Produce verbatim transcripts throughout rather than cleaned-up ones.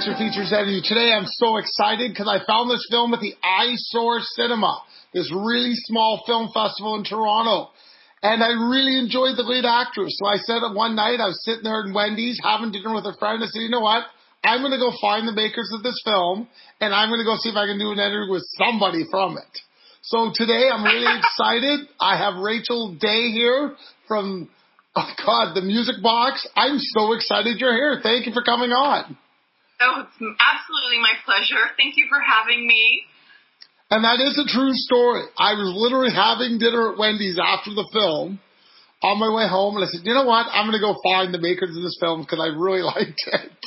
Mister Features Editor. Today I'm so excited because I found this film at the Eyesore Cinema, this really small film festival in Toronto. And I really enjoyed the lead actress. So I said it one night, I was sitting there in Wendy's having dinner with a friend. I said, you know what? I'm going to go find the makers of this film, and I'm going to go see if I can do an interview with somebody from it. So today I'm really excited. I have Rachel Day here from, oh God, the Music Box. I'm so excited you're here. Thank you for coming on. Oh, it's absolutely my pleasure. Thank you for having me. And that is a true story. I was literally having dinner at Wendy's after the film on my way home, and I said, you know what? I'm going to go find the makers of this film because I really liked it.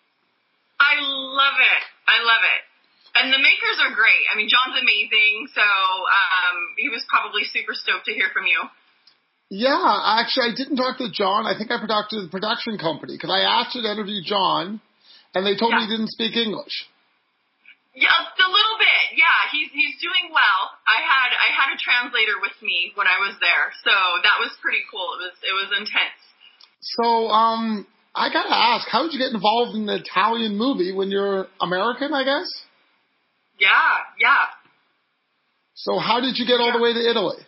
I love it. I love it. And the makers are great. I mean, John's amazing, so um, he was probably super stoked to hear from you. Yeah, actually, I didn't talk to John. I think I talked to the production company because I asked to interview John, and they told yeah. me he didn't speak English. Yeah, a little bit. Yeah, he's he's doing well. I had I had a translator with me when I was there, so that was pretty cool. It was it was intense. So, um, I gotta ask, how did you get involved in the Italian movie when you're American? I guess. Yeah, yeah. So, how did you get all yeah. the way to Italy?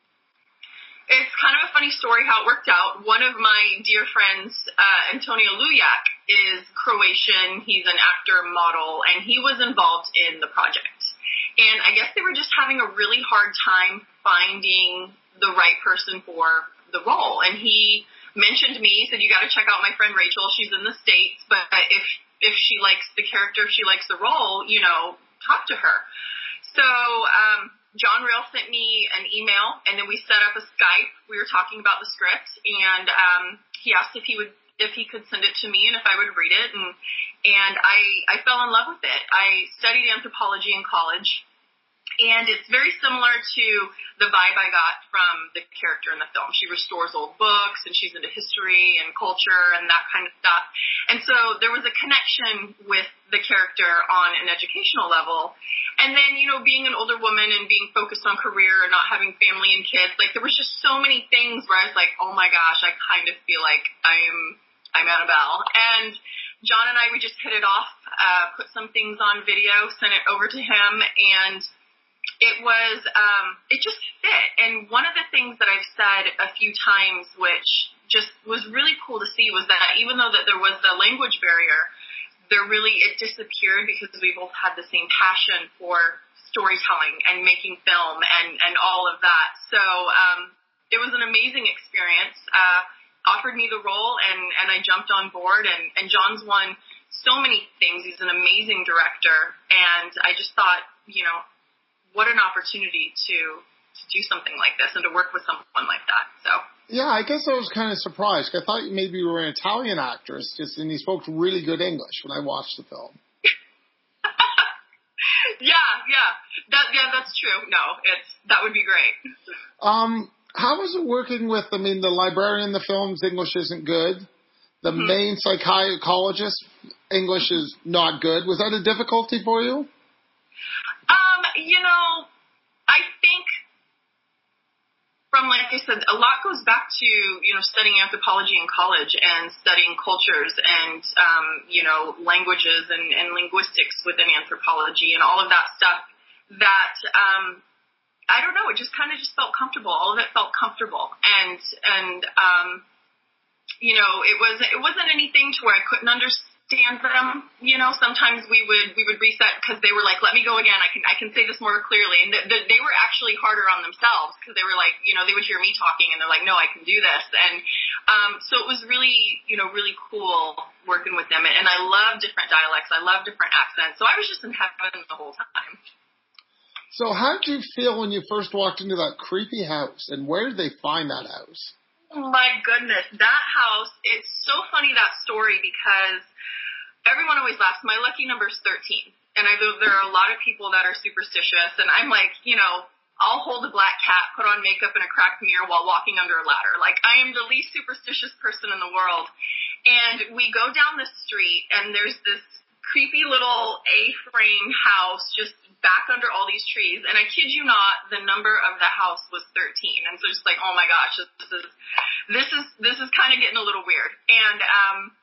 It's kind of a funny story how it worked out. One of my dear friends, uh, Antonio Lujak, is Croatian. He's an actor, model, and he was involved in the project. And I guess they were just having a really hard time finding the right person for the role. And he mentioned me, said, you got to check out my friend Rachel. She's in the States, but if if she likes the character, if she likes the role, you know, talk to her. So, um, John Rail sent me an email, and then we set up a Skype. We were talking about the script, and um, he asked if he would, if he could send it to me and if I would read it, and and I I fell in love with it. I studied anthropology in college, and it's very similar to the vibe I got from the character in the film. She restores old books, and she's into history and culture and that kind of stuff. And so there was a connection with the character on an educational level. And then, you know, being an older woman and being focused on career and not having family and kids, like there was just so many things where I was like, oh my gosh, I kind of feel like I'm I'm Annabelle. And John and I, we just hit it off, uh, put some things on video, sent it over to him, and it was, um, it just fit. And one of the things that I've said a few times, which just was really cool to see, was that even though that there was the language barrier, there really, it disappeared because we both had the same passion for storytelling and making film and, and all of that. So, um, it was an amazing experience, uh, offered me the role, and, and I jumped on board, and, and John's won so many things. He's an amazing director, and I just thought, you know, what an opportunity to, to do something like this and to work with someone like that. So. Yeah, I guess I was kind of surprised. I thought maybe you were an Italian actress, just and you spoke really good English when I watched the film. yeah, yeah, that yeah, that's true. No, it's that would be great. Um, how was it working with? I mean, the librarian in the film's English isn't good. The mm-hmm. main psychologist English is not good. Was that a difficulty for you? Um, you know, I think from, like I said, a lot goes back to, you know, studying anthropology in college and studying cultures and, um, you know, languages and, and linguistics within anthropology and all of that stuff that, um, I don't know, it just kind of just felt comfortable. All of it felt comfortable. And, and, um, you know, it was, it wasn't anything to where I couldn't understand them, you know. Sometimes we would we would reset because they were like, let me go again, I can I can say this more clearly, and th- th- they were actually harder on themselves because they were like, you know, they would hear me talking and they're like, no, I can do this. And um so it was really, you know, really cool working with them, and, and I love different dialects, I love different accents, so I was just in heaven the whole time. So how did you feel when you first walked into that creepy house, and where did they find that house? Oh my goodness, that house, it's so funny, that story, because everyone always laughs. My lucky number is thirteen. And I know there are a lot of people that are superstitious. And I'm like, you know, I'll hold a black cat, put on makeup and a cracked mirror while walking under a ladder. Like, I am the least superstitious person in the world. And we go down the street, and there's this creepy little A-frame house just back under all these trees. And I kid you not, the number of the house was thirteen. And so just like, oh my gosh, this is, this is, this is kind of getting a little weird. And, um,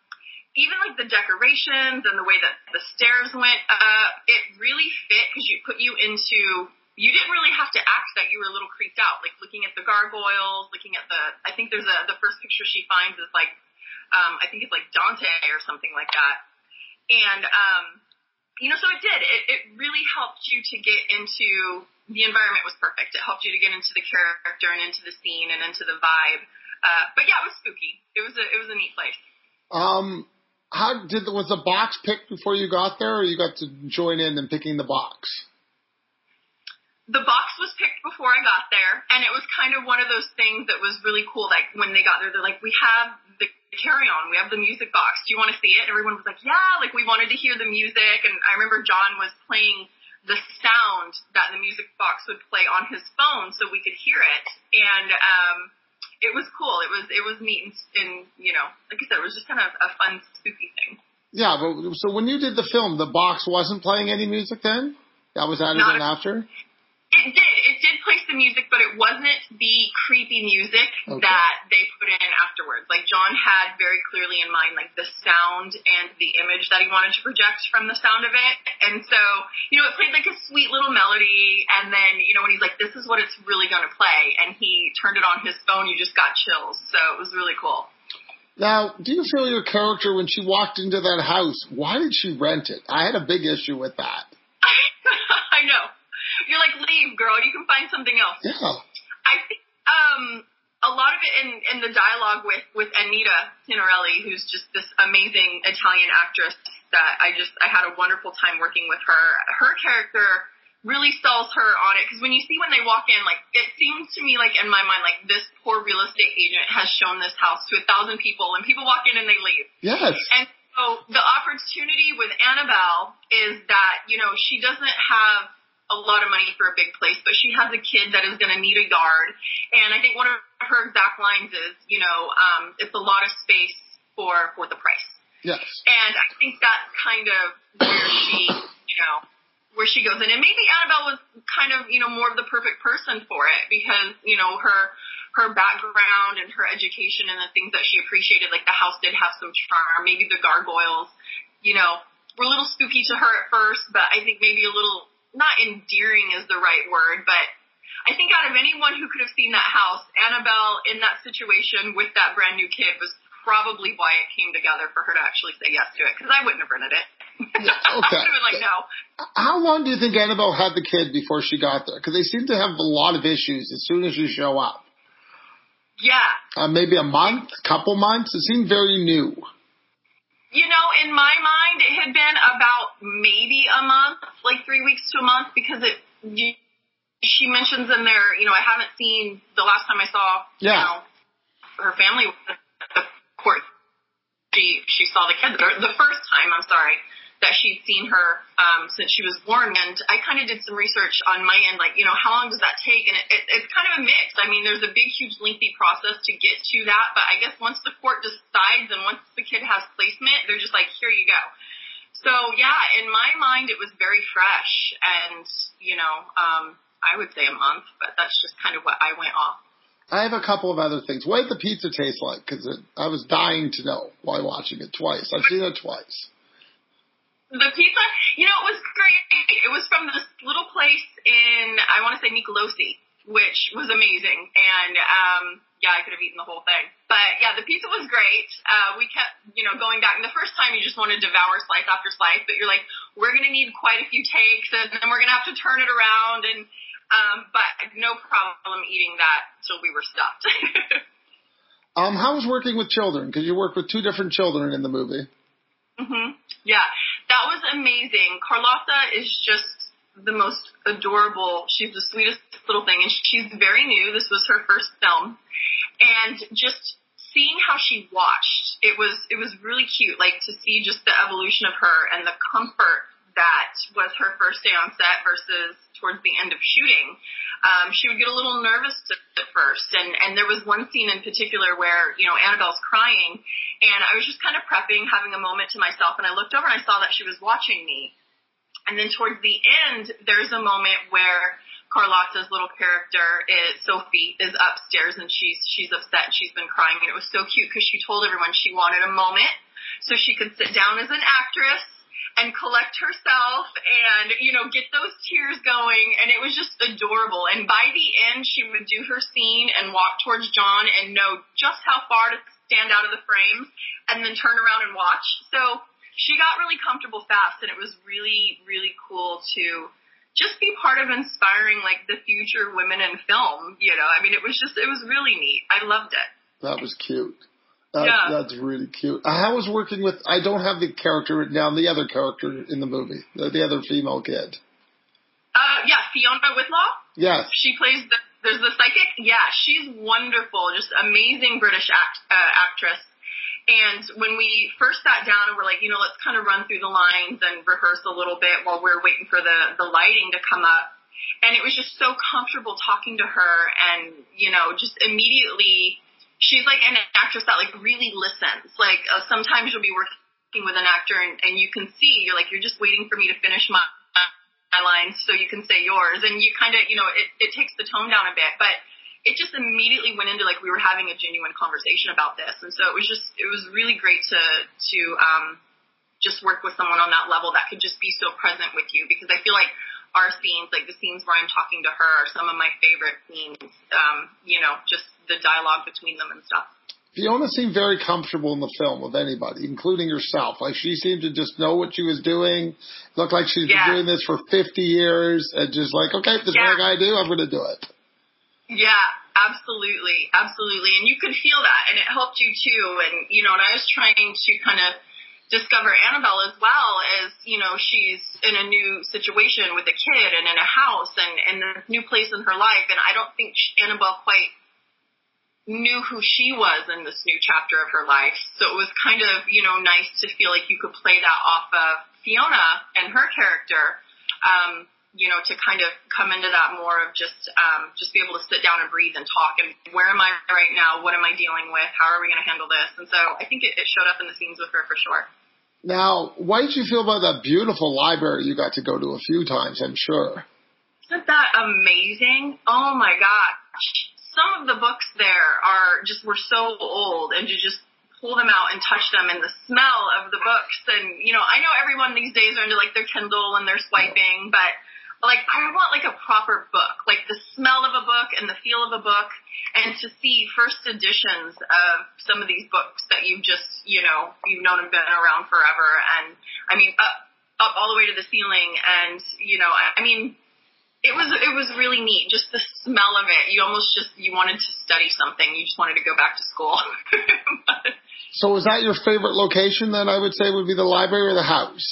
even like the decorations and the way that the stairs went up, it really fit because you put you into, you didn't really have to act that you were a little creeped out, like looking at the gargoyles, looking at the, I think there's a, the first picture she finds is like, um, I think it's like Dante or something like that. And, um, you know, so it did, it, it really helped you to get into, the environment was perfect. It helped you to get into the character and into the scene and into the vibe. Uh, but yeah, it was spooky. It was a, it was a neat place. Um, How did was the box picked before you got there, or you got to join in in picking the box? The box was picked before I got there, and it was kind of one of those things that was really cool. Like when they got there, they're like, "We have the carry-on, we have the music box. Do you want to see it?" And everyone was like, "Yeah!" Like we wanted to hear the music, and I remember John was playing the sound that the music box would play on his phone, so we could hear it, and um. It was cool. It was it was neat and, and, you know, like I said, it was just kind of a fun, spooky thing. Yeah, but so when you did the film, the box wasn't playing any music then? That was added Not in a, after? It did. It did play some music, but it wasn't the creepy music Okay. that they put in afterwards. Like, John had very clearly in mind, like, the sound and the image that he wanted to project from the sound of it. And so, you know, it played like a sweet little melody, and then, you know, when he's like, this is what it's really going to play, and he turned it on his phone, you just got chills. So it was really cool. Now, do you feel your character, when she walked into that house, why did she rent it? I had a big issue with that. I know. You're like, leave, girl. You can find something else. Yeah. I think um, a lot of it in, in the dialogue with, with Anita Tinarelli, who's just this amazing Italian actress that I just, I had a wonderful time working with her. Her character really sells her on it, because when you see when they walk in, like, it seems to me like in my mind, like this poor real estate agent has shown this house to a thousand people, and people walk in and they leave. Yes. And so the opportunity with Annabelle is that, you know, she doesn't have a lot of money for a big place, but she has a kid that is going to need a yard. And I think one of her exact lines is, you know, um, it's a lot of space for, for the price. Yes. And I think that's kind of where she, you know, where she goes in. And maybe Annabelle was kind of, you know, more of the perfect person for it, because, you know, her, her background and her education and the things that she appreciated, like the house did have some charm. Maybe the gargoyles, you know, were a little spooky to her at first, but I think maybe a little, not endearing is the right word, but I think out of anyone who could have seen that house, Annabelle in that situation with that brand new kid was probably why it came together for her to actually say yes to it, because I wouldn't have rented it. Yeah, okay. I would have been like, no. How long do you think Annabelle had the kid before she got there? Because they seem to have a lot of issues as soon as you show up. Yeah. Uh, maybe a month, couple months? It seemed very new. You know, in my mind, it had been about maybe a month, like three weeks to a month, because it. You, she mentions in there, you know, I haven't seen the last time I saw, yeah. you know, her family. Of course, she she saw the kid the first time. I'm sorry. That she'd seen her um, since she was born. And I kind of did some research on my end, like, you know, how long does that take? And it, it, it's kind of a mix. I mean, there's a big, huge, lengthy process to get to that. But I guess once the court decides and once the kid has placement, they're just like, here you go. So, yeah, in my mind, it was very fresh. And, you know, um, I would say a month, but that's just kind of what I went off. I have a couple of other things. What did the pizza taste like? Because I was dying to know while watching it twice. I've seen it twice. The pizza, you know, it was great. It was from this little place in, I want to say Nicolosi, which was amazing. And, um, yeah, I could have eaten the whole thing. But, yeah, the pizza was great. Uh, we kept, you know, going back. And the first time you just want to devour slice after slice. But you're like, we're going to need quite a few takes. And then we're going to have to turn it around. And, um, but no problem eating that till we were stuffed. um, how was working with children? Because you worked with two different children in the movie. Mm-hmm. Yeah, that was amazing. Carlotta is just the most adorable. She's the sweetest little thing, and she's very new. This was her first film, and just seeing how she watched, it was it was really cute. Like to see just the evolution of her and the comfort that was her first day on set versus towards the end of shooting. Um, she would get a little nervous at first, and, and there was one scene in particular where, you know, Annabelle's crying, and I was just kind of prepping, having a moment to myself, and I looked over and I saw that she was watching me. And then towards the end, there's a moment where Carlotta's little character, is, Sophie, is upstairs, and she's she's upset, and she's been crying, and it was so cute because she told everyone she wanted a moment so she could sit down as an actress and collect herself and, you know, get those tears going. And it was just adorable. And by the end, she would do her scene and walk towards John and know just how far to stand out of the frame and then turn around and watch. So she got really comfortable fast, and it was really, really cool to just be part of inspiring, like, the future women in film, you know. I mean, it was just, it was really neat. I loved it. That was cute. That, yeah. That's really cute. How was working with, I don't have the character written down, the other character in the movie, the, the other female kid. Uh, yeah, Fiona Whitlaw. Yes. She plays the, there's the psychic. Yeah, she's wonderful, just amazing British act, uh, actress. And when we first sat down and we're like, you know, let's kind of run through the lines and rehearse a little bit while we're waiting for the, the lighting to come up. And it was just so comfortable talking to her, and, you know, just immediately, she's like an actress that, like, really listens. Like, uh, sometimes you'll be working with an actor and, and you can see, you're like, you're just waiting for me to finish my, my lines so you can say yours. And you kind of, you know, it, it takes the tone down a bit. But it just immediately went into, like, we were having a genuine conversation about this. And so it was just, it was really great to, to um, just work with someone on that level that could just be so present with you. Because I feel like our scenes, like the scenes where I'm talking to her, are some of my favorite scenes, um, you know, just the dialogue between them and stuff. Fiona seemed very comfortable in the film with anybody, including yourself. Like, she seemed to just know what she was doing. Looked like she's yeah. been doing this for fifty years, and just like, okay, this yeah. is what I gotta do, I'm gonna do it. Yeah, absolutely, absolutely. And you could feel that, and it helped you too. And, you know, and I was trying to kind of discover Annabelle as well, as, you know, she's in a new situation with a kid and in a house and, and a new place in her life. And I don't think Annabelle quite knew who she was in this new chapter of her life. So it was kind of, you know, nice to feel like you could play that off of Fiona and her character, um, you know, to kind of come into that more of just, um, just be able to sit down and breathe and talk. And where am I right now? What am I dealing with? How are we going to handle this? And so I think it, it showed up in the scenes with her for sure. Now, what did you feel about that beautiful library you got to go to a few times, I'm sure? Isn't that amazing? Oh my gosh. Some of the books there are just, were so old, and to just pull them out and touch them, and the smell of the books. And, you know, I know everyone these days are into, like, their Kindle and their swiping, but, like, I want, like, a proper book, like the smell of a book and the feel of a book, and to see first editions of some of these books that you've just, you know, you've known have been around forever. And, I mean, up, up all the way to the ceiling. And, you know, I, I mean, It was it was really neat, just the smell of it. You almost just, you wanted to study something. You just wanted to go back to school. But, so was that your favorite location then, I would say, would be the library or the house?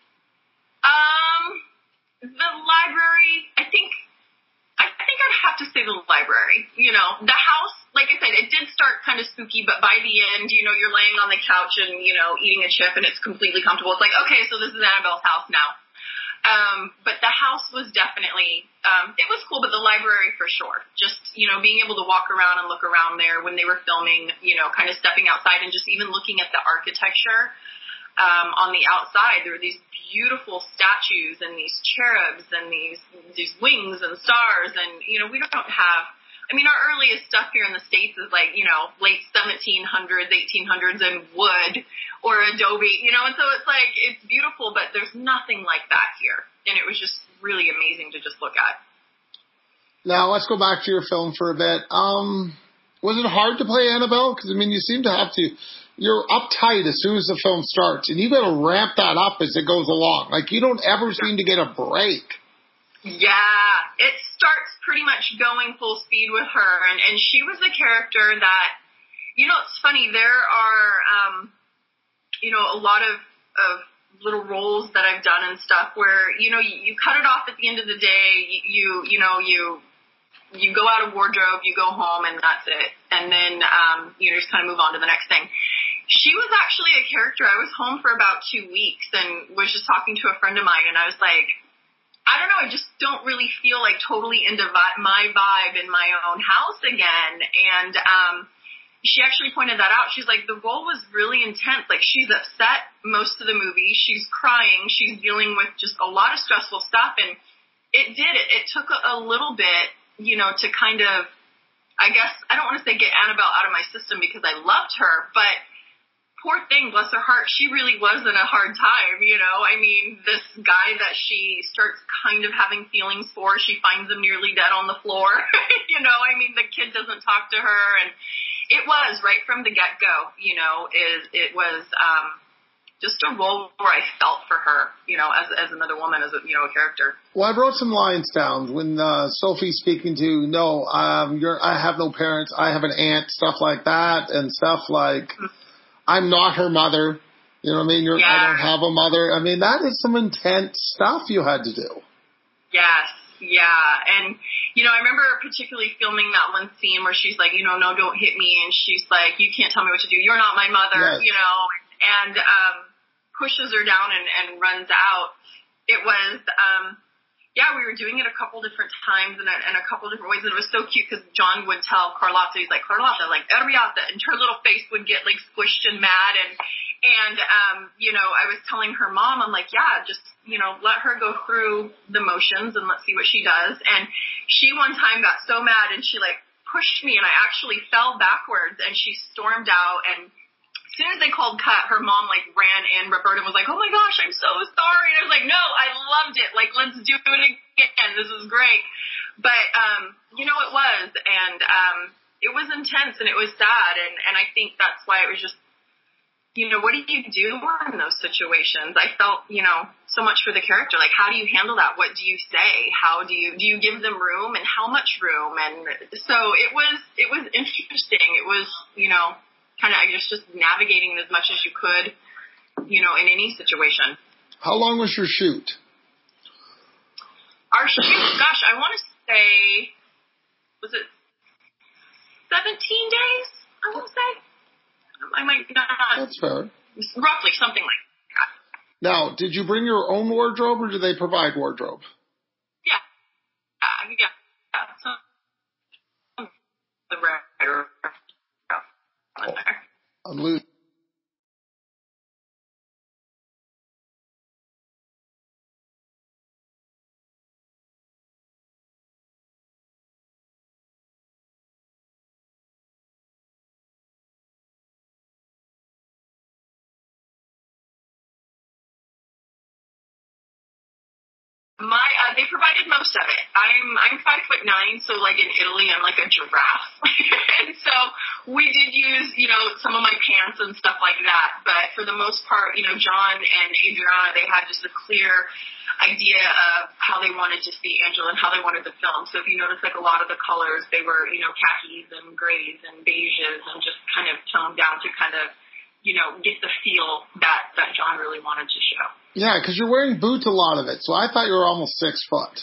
Um, the library, I think, I think I'd have to say the library. You know, the house, like I said, it did start kind of spooky, but by the end, you know, you're laying on the couch and, you know, eating a chip and it's completely comfortable. It's like, okay, so this is Annabelle's house now. Um, but the house was definitely, um, it was cool, but the library for sure. Just, you know, being able to walk around and look around there when they were filming, you know, kind of stepping outside and just even looking at the architecture, um, on the outside. There were these beautiful statues and these cherubs and these, these wings and stars. And, you know, we don't have, I mean, our earliest stuff here in the States is like, you know, late seventeen hundreds, eighteen hundreds in wood or adobe, you know, and so it's like, it's beautiful, but there's nothing like that here. And it was just really amazing to just look at. Now, let's go back to your film for a bit. Um, was it hard to play Annabelle? Because, I mean, you seem to have to, you're uptight as soon as the film starts, and you got to ramp that up as it goes along. Like, you don't ever seem to get a break. Yeah, it starts pretty much going full speed with her, and, and she was a character that, you know, it's funny, there are, um, you know, a lot of, of little roles that I've done and stuff where, you know, you, you cut it off at the end of the day, you, you know, you, you go out of wardrobe, you go home, and that's it, and then, um, you know, just kind of move on to the next thing. She was actually a character, I was home for about two weeks and was just talking to a friend of mine, and I was like, I don't know, I just don't really feel like totally into vi- my vibe in my own house again. And um, she actually pointed that out. She's like, the role was really intense. Like, she's upset most of the movie. She's crying. She's dealing with just a lot of stressful stuff. And it did. It, it took a, a little bit, you know, to kind of, I guess, I don't want to say get Annabelle out of my system because I loved her, but poor thing, bless her heart, she really was in a hard time, you know. I mean, this guy that she starts kind of having feelings for, she finds him nearly dead on the floor. You know, I mean, the kid doesn't talk to her, and it was right from the get-go, you know, is it was um, just a role where I felt for her, you know, as as another woman, as a, you know, a character. Well, I wrote some lines down when uh, Sophie's speaking to, no, um, you're, I have no parents, I have an aunt, stuff like that, and stuff like, mm-hmm. I'm not her mother. You know what I mean? You're, yeah. I don't have a mother. I mean, that is some intense stuff you had to do. Yes, yeah. And, you know, I remember particularly filming that one scene where she's like, you know, no, don't hit me. And she's like, you can't tell me what to do. You're not my mother, yes. you know, and um, pushes her down and, and runs out. It was, um, yeah, we were doing it a couple different times and a, and a couple different ways. And it was so cute because John would tell Carlotta, he's like, Carlotta, like, Arriata. And her little face would get, like, squished and mad. And, and um, you know, I was telling her mom, I'm like, yeah, just, you know, let her go through the motions and let's see what she does. And she one time got so mad and she, like, pushed me and I actually fell backwards and she stormed out. And as soon as they called cut, her mom, like, ran in. Roberta was like, oh, my gosh, I'm so sorry. And I was like, no, I loved it. Like, let's do it again. This is great. But, um, you know, it was. And um, it was intense and it was sad. And, and I think that's why it was just, you know, what do you do in those situations? I felt, you know, so much for the character. Like, how do you handle that? What do you say? How do you, do you give them room and how much room? And so it was, it was interesting. It was, you know, kind of, I guess, just navigating as much as you could, you know, in any situation. How long was your shoot? Our shoot, gosh, I want to say, was it seventeen days, I want to say? I might not. That's fair. Roughly, something like that. Now, did you bring your own wardrobe or did they provide wardrobe? Yeah. Uh, yeah. yeah. So, the writer. Oh, I'm losing. My, uh, they provided most of it. I'm, I'm five foot nine, so like in Italy, I'm like a giraffe. And so we did use, you know, some of my pants and stuff like that. But for the most part, you know, John and Adriana, they had just a clear idea of how they wanted to see Angela and how they wanted the film. So if you notice, like a lot of the colors, they were, you know, khakis and grays and beiges and just kind of toned down to kind of, you know, get the feel that, that John really wanted to show. Yeah, because you're wearing boots a lot of it, so I thought you were almost six foot.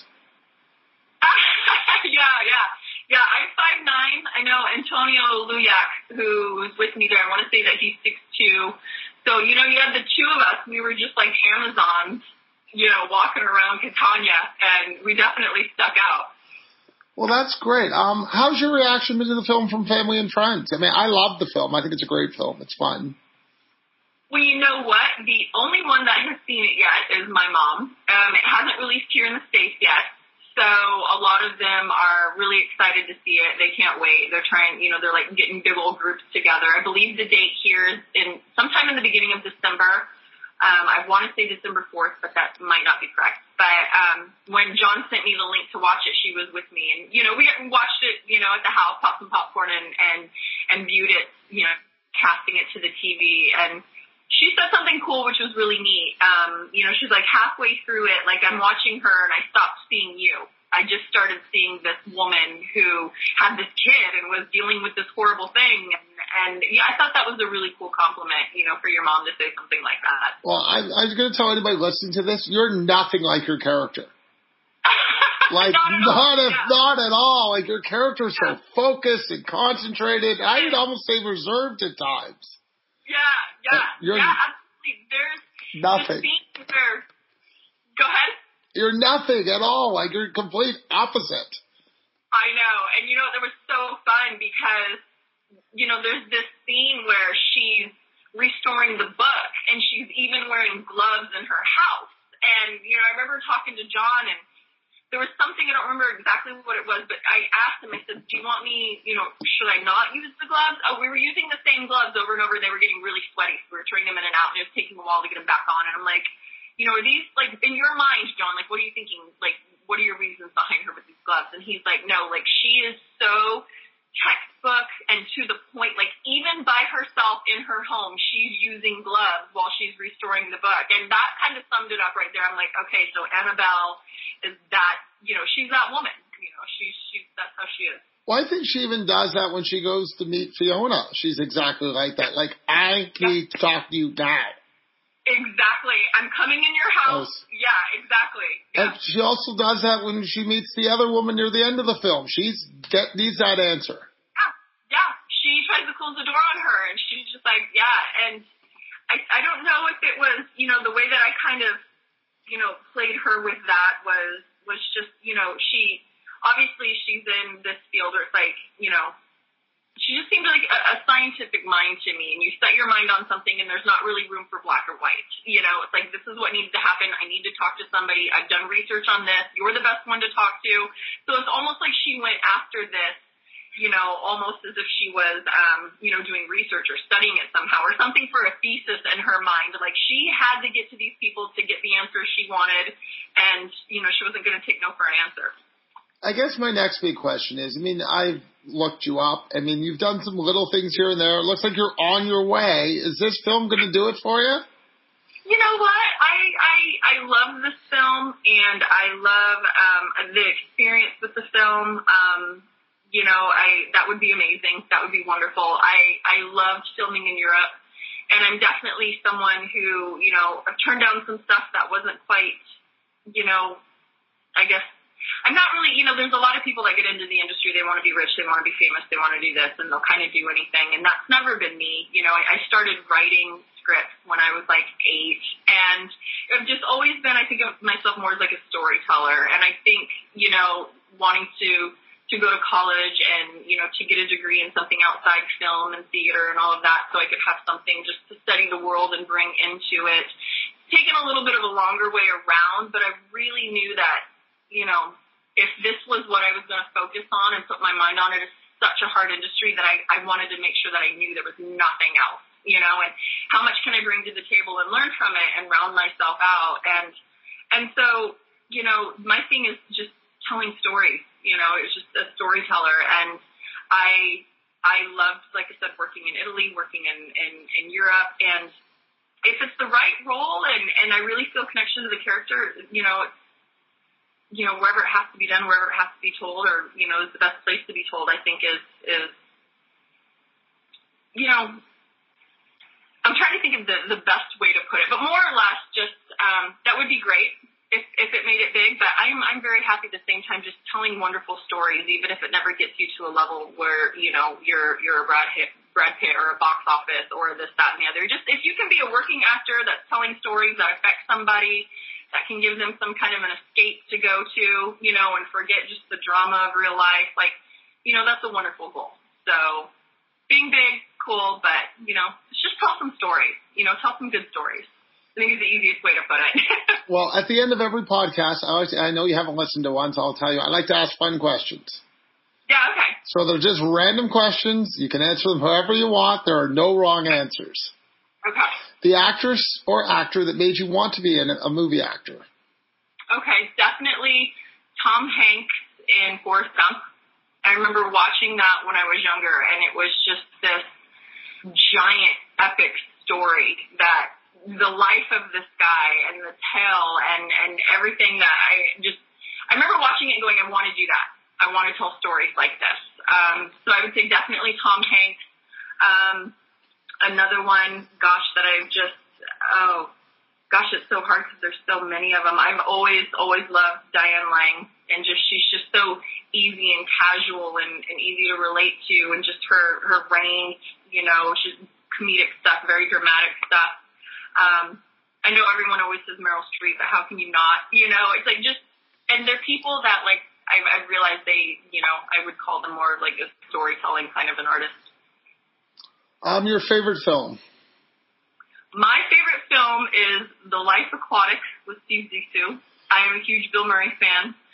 yeah, yeah. Yeah, I'm five nine. I know Antonio Luyak, who was with me there, I want to say that he's six two. So, you know, you had the two of us. We were just like Amazons, you know, walking around Catania, and we definitely stuck out. Well, that's great. Um, how's your reaction to the film from family and friends? I mean, I love the film. I think it's a great film. It's fun. Well, you know what? The only one that has seen it yet is my mom. Um, it hasn't released here in the States yet. So a lot of them are really excited to see it. They can't wait. They're trying, you know, they're like getting big old groups together. I believe the date here is in sometime in the beginning of December. Um, I want to say December fourth, but that might not be correct. But um, when John sent me the link to watch it, she was with me. And, you know, we watched it, you know, at the house, popped some popcorn and, and, and viewed it, you know, casting it to the T V. And she said something cool, which was really neat. Um, you know, she's like, halfway through it, like, I'm watching her and I stopped seeing you. I just started seeing this woman who had this kid and was dealing with this horrible thing. And, and yeah, I thought that was a really cool compliment, you know, for your mom to say something like that. Well, I, I was going to tell anybody listening to this, you're nothing like your character. Like, not, at, not, all. At, Yeah. not at all. Like, your character's so focused and concentrated. I would almost say reserved at times. Yeah, yeah, You're yeah, absolutely. There's nothing. The scene where, go ahead. You're nothing at all. Like, you're complete opposite. I know. And, you know, it was so fun because, you know, there's this scene where she's restoring the book and she's even wearing gloves in her house. And, you know, I remember talking to John and there was something, I don't remember exactly what it was, but I asked him, I said, do you want me, you know, should I not use the gloves? Oh, we were using the same gloves over and over. They were getting really sweaty. So we were turning them in and out, and it was taking a while to get them back on. And I'm like, you know, are these, like, in your mind, John, like, what are you thinking? Like, what are your reasons behind her with these gloves? And he's like, no, like, she is so textbook and to the point, like, even by herself in her home, she's using gloves while she's restoring the book. And that kind of summed it up right there. I'm like, okay, so Annabelle is that, you know, she's that woman. You know, she's, she's, that's how she is. Well, I think she even does that when she goes to meet Fiona. She's exactly like that. Like, I need to talk to you now. Exactly. I'm coming in your house. Oh. Yeah, exactly. Yeah. And she also does that when she meets the other woman near the end of the film. She's get, needs that answer. Yeah, yeah. She tries to close the door on her, and she's just like, yeah. And I, I don't know if it was, you know, the way that I kind of, you know, played her with that was, was just, you know, she, obviously she's in this field where it's like, you know, she just seemed like a, a scientific mind to me, and you set your mind on something and there's not really room for black or white. You know, it's like, this is what needs to happen. I need to talk to somebody. I've done research on this. You're the best one to talk to. So it's almost like she went after this, you know, almost as if she was, um, you know, doing research or studying it somehow or something for a thesis in her mind. Like, she had to get to these people to get the answers she wanted, and, you know, she wasn't going to take no for an answer. I guess my next big question is, I mean, I've looked you up. I mean, you've done some little things here and there. It looks like you're on your way. Is this film going to do it for you? You know what? I I, I love this film, and I love um, the experience with the film. Um, you know, I that would be amazing. That would be wonderful. I, I loved filming in Europe, and I'm definitely someone who, you know, I've turned down some stuff that wasn't quite, you know, I guess, I'm not really, you know, there's a lot of people that get into the industry. They want to be rich. They want to be famous. They want to do this, and they'll kind of do anything. And that's never been me. You know, I, I started writing scripts when I was like eight, and I've just always been, I think of myself more as like a storyteller. And I think, you know, wanting to, to go to college and, you know, to get a degree in something outside film and theater and all of that, so I could have something just to study the world and bring into it. Taken a little bit of a longer way around, but I really knew that, you know, if this was what I was going to focus on and put my mind on, it is such a hard industry that I, I wanted to make sure that I knew there was nothing else, you know, and how much can I bring to the table and learn from it and round myself out. And, and so, you know, my thing is just telling stories, you know, it was just a storyteller. And I, I loved, like I said, working in Italy, working in, in, in Europe. And if it's the right role and, and I really feel connection to the character, you know, it's, you know, wherever it has to be done, wherever it has to be told, or, you know, is the best place to be told, I think is, is, you know, I'm trying to think of the, the best way to put it, but more or less just, um, that would be great if, if it made it big, but I'm, I'm very happy at the same time just telling wonderful stories, even if it never gets you to a level where, you know, you're, you're a Brad Pitt, Brad Pitt or a box office or this, that, and the other. Just, if you can be a working actor that's telling stories that affect somebody, that can give them some kind of an escape to go to, you know, and forget just the drama of real life. Like, you know, that's a wonderful goal. So being big, cool, but, you know, just tell some stories, you know, tell some good stories. I think is the easiest way to put it. Well, at the end of every podcast, I always, I know you haven't listened to one, so I'll tell you, I like to ask fun questions. Yeah, okay. So they're just random questions. You can answer them however you want. There are no wrong answers. Okay. The actress or actor that made you want to be in a movie actor? Okay, definitely Tom Hanks in Forrest Gump. I remember watching that when I was younger, and it was just this giant, epic story that the life of this guy and the tale and, and everything that I just, I remember watching it and going, I want to do that. I want to tell stories like this. Um, so I would say definitely Tom Hanks. Um, Another one, gosh, that I've just, oh, gosh, it's so hard because there's so many of them. I've always, always loved Diane Lang, and just she's just so easy and casual and, and easy to relate to, and just her, her range, you know, she's comedic stuff, very dramatic stuff. Um, I know everyone always says Meryl Streep, but how can you not? You know, it's like just, and they're people that, like, I've, I've realized they, you know, I would call them more like a storytelling kind of an artist. Um, your favorite film? My favorite film is The Life Aquatic with Steve Zissou. I am a huge Bill Murray fan.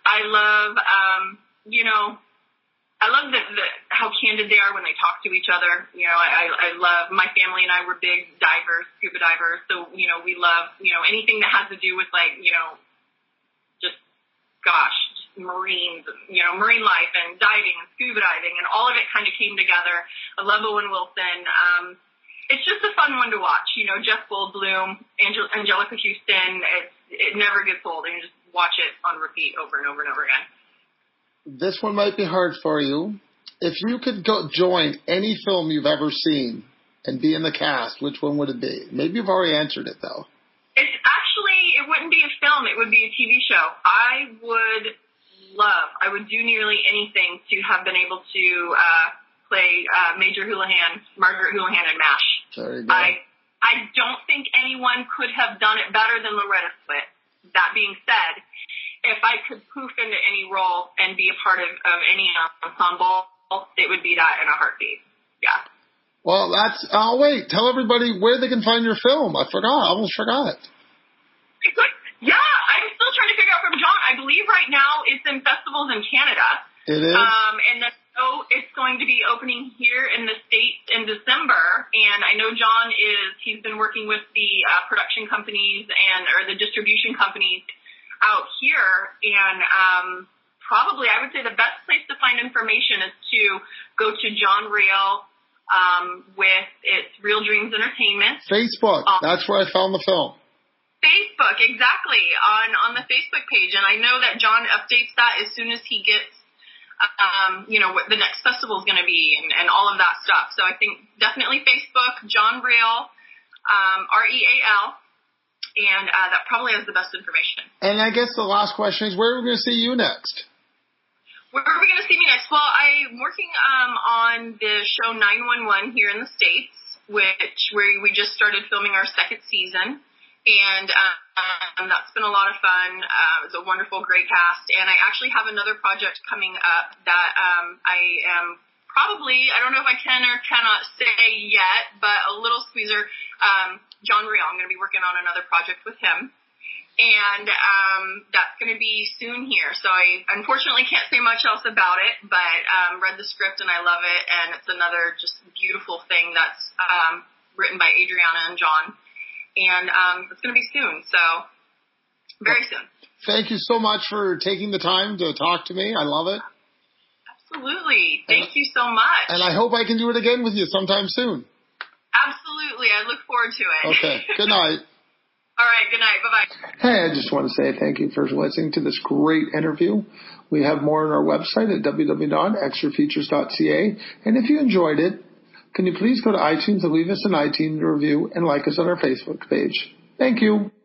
I love, um, you know, I love the, the, how candid they are when they talk to each other. You know, I, I love, my family and I were big divers, scuba divers. So, you know, we love, you know, anything that has to do with like, you know, just, gosh, marines, you know, marine life and diving and scuba diving and all of it kind of came together. I love Owen Wilson. Um, it's just a fun one to watch. You know, Jeff Goldblum, Angel- Angelica Houston, it's, it never gets old. And you just watch it on repeat over and over and over again. This one might be hard for you. If you could go join any film you've ever seen and be in the cast, which one would it be? Maybe you've already answered it, though. It's actually, it wouldn't be a film. It would be a T V show. I would love, I would do nearly anything to have been able to uh, play uh, Major Houlihan, Margaret Houlihan in MASH. There you go. I, I don't think anyone could have done it better than Loretta Swit. That being said, if I could poof into any role and be a part of, of any ensemble, it would be that in a heartbeat. Yeah. Well, that's, oh wait, tell everybody where they can find your film. I forgot, I almost forgot. Yeah, I'm still trying to figure out from John. I believe right now it's in festivals in Canada. It is? Um, and then so it's going to be opening here in the States in December. And I know John is, he's been working with the uh, production companies and, or the distribution companies out here. And um, probably I would say the best place to find information is to go to John Reel um, with it's Real Dreams Entertainment. Facebook. Um, That's where I found the film. Facebook, exactly, on, on the Facebook page. And I know that John updates that as soon as he gets, um, you know, what the next festival is going to be and, and all of that stuff. So I think definitely Facebook, John Reel, um, R E A L, and uh, that probably has the best information. And I guess the last question is, where are we going to see you next? Where are we going to see me next? Well, I'm working um, on the show nine one one here in the States, which where we just started filming our second season. And um, that's been a lot of fun. Uh, it's a wonderful, great cast. And I actually have another project coming up that um, I am probably, I don't know if I can or cannot say yet, but a little squeezer, um, John Reel. I'm going to be working on another project with him. And um, that's going to be soon here. So I unfortunately can't say much else about it, but um, read the script and I love it. And it's another just beautiful thing that's um, written by Adriana and John. And um, it's going to be soon, so very soon. Thank you so much for taking the time to talk to me. I love it. Absolutely. Thank and, you so much. And I hope I can do it again with you sometime soon. Absolutely. I look forward to it. Okay. Good night. All right. Good night. Bye-bye. Hey, I just want to say thank you for listening to this great interview. We have more on our website at w w w dot extra features dot c a. And if you enjoyed it, can you please go to iTunes and leave us an iTunes review and like us on our Facebook page? Thank you.